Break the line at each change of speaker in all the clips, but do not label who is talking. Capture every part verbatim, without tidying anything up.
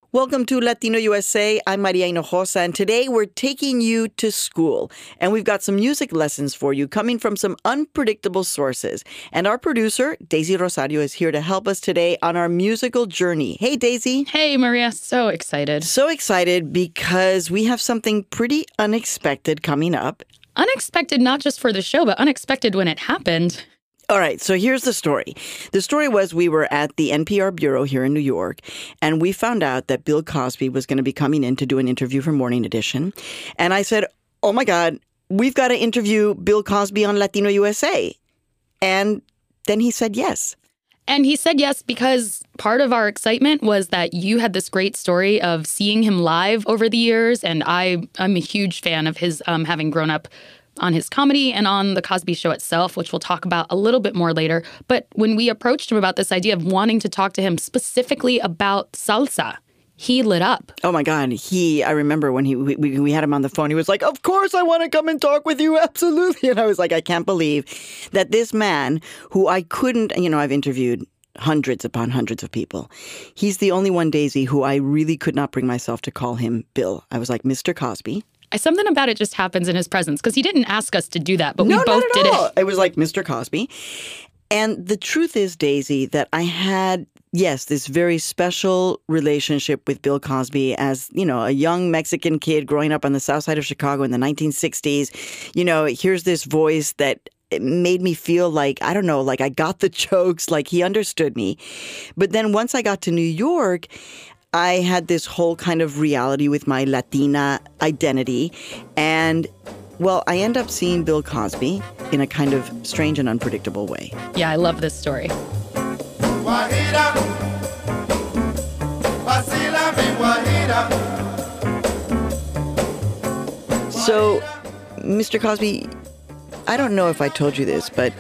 Welcome to Latino U S A. I'm Maria Hinojosa, and today we're taking you to school. And we've got some music lessons for you coming from some unpredictable sources. And our producer, Daisy Rosario, is here to help us today on our musical journey. Hey, Daisy.
Hey, Maria. So excited.
So excited because we have something pretty unexpected coming up.
Unexpected not just for the show, but unexpected when it happened.
All right, so here's the story. The story was we were at the N P R bureau here in New York, and we found out that Bill Cosby was going to be coming in to do an interview for Morning Edition. And I said, oh my God, we've got to interview Bill Cosby on Latino U S A. And then he said yes.
And he said yes because part of our excitement was that you had this great story of seeing him live over the years. And I, I'm a huge fan of his um, having grown up on his comedy and on The Cosby Show itself, which we'll talk about a little bit more later. But when we approached him about this idea of wanting to talk to him specifically about salsa, he lit up.
Oh, my God. He, I remember when he we, we had him on the phone, he was like, of course I want to come and talk with you. Absolutely. And I was like, I can't believe that this man who I couldn't, you know, I've interviewed hundreds upon hundreds of people. He's the only one, Daisy, who I really could not bring myself to call him Bill. I was like, Mister Cosby.
Something about it just happens in his presence because he didn't ask us to do that, but
no,
we both
not at
did
all.
it.
It was like Mister Cosby. And the truth is, Daisy, that I had, yes, this very special relationship with Bill Cosby as, you know, a young Mexican kid growing up on the south side of Chicago in the nineteen sixties. You know, here's this voice that it made me feel like, I don't know, like I got the jokes, like he understood me. But then once I got to New York, I had this whole kind of reality with my Latina identity. And, well, I end up seeing Bill Cosby in a kind of strange and unpredictable way.
Yeah, I love this story.
So, Mister Cosby, I don't know if I told you this, but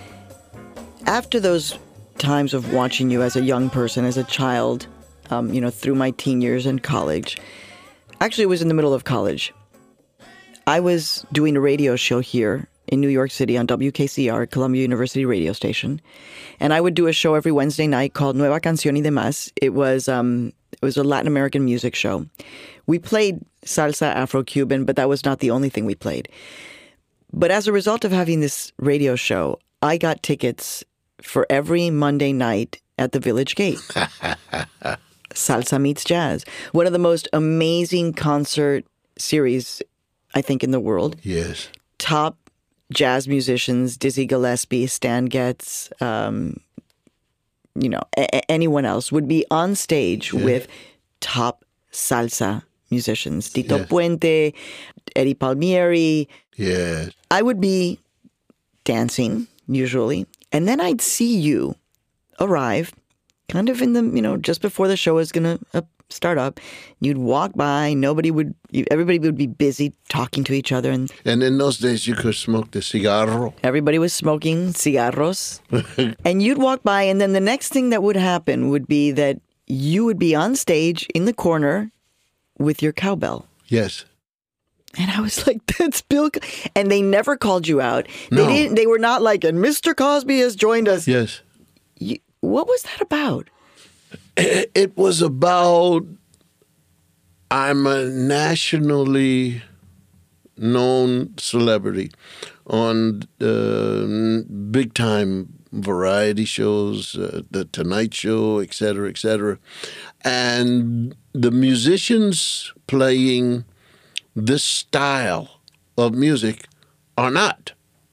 after those times of watching you as a young person, as a child, Um, you know, through my teen years and college. Actually, it was in the middle of college. I was doing a radio show here in New York City on W K C R, Columbia University radio station. And I would do a show every Wednesday night called Nueva Canción y Demás. It was, um, it was a Latin American music show. We played salsa, Afro-Cuban, but that was not the only thing we played. But as a result of having this radio show, I got tickets for every Monday night at the Village Gate. Salsa Meets Jazz. One of the most amazing concert series, I think, in the world.
Yes.
Top jazz musicians, Dizzy Gillespie, Stan Getz, um, you know, a- anyone else would be on stage yeah. with top salsa musicians. Tito yes. Puente, Eddie Palmieri.
Yes.
I would be dancing, usually. And then I'd see you arrive kind of in the, you know, just before the show was going to uh, start up. You'd walk by, nobody would, you, everybody would be busy talking to each other. And,
and in those days, you could smoke the cigarro.
Everybody was smoking cigarros. And you'd walk by, and then the next thing that would happen would be that you would be on stage in the corner with your cowbell.
Yes.
And I was like, that's Bill. Co-. And they never called you out.
No.
They didn't. They were not like, and Mister Cosby has joined us.
Yes.
You, what was that about?
It was about, I'm a nationally known celebrity on uh, big-time variety shows, uh, The Tonight Show, et cetera, et cetera. And the musicians playing this style of music are not.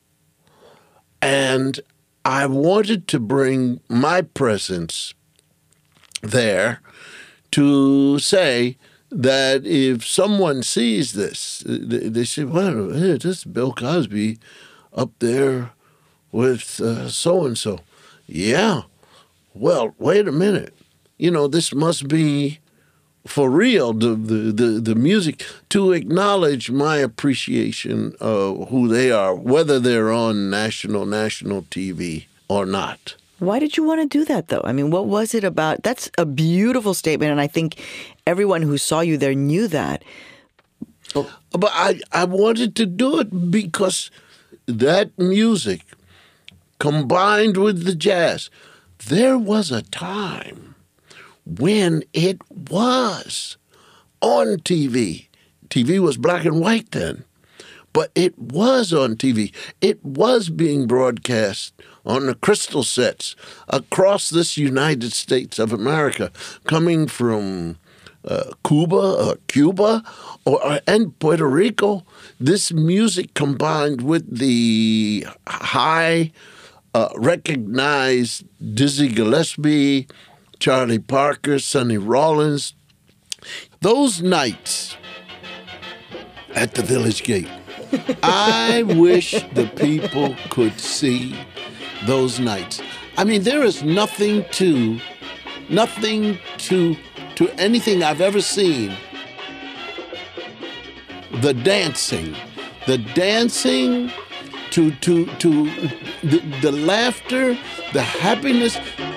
And I wanted to bring my presence there to say that if someone sees this, they say, well, hey, this is Bill Cosby up there with uh, so-and-so. Yeah. Well, wait a minute. You know, this must be for real, the, the, the, the music, to acknowledge my appreciation of who they are, whether they're on national, national T V or not.
Why did you want to do that, though? I mean, what was it about? That's a beautiful statement, and I think everyone who saw you there knew that.
But, but I, I wanted to do it because that music, combined with the jazz, there was a time when it was on T V. T V was black and white then, but it was on T V. It was being broadcast on the crystal sets across this United States of America, coming from uh, Cuba or Cuba or and Puerto Rico. This music combined with the high uh, recognized Dizzy Gillespie, Charlie Parker, Sonny Rollins. Those nights at the Village Gate, I wish the people could see those nights. I mean, there is nothing to, nothing to, to anything I've ever seen. The dancing, the dancing, to to to the, the laughter, the happiness.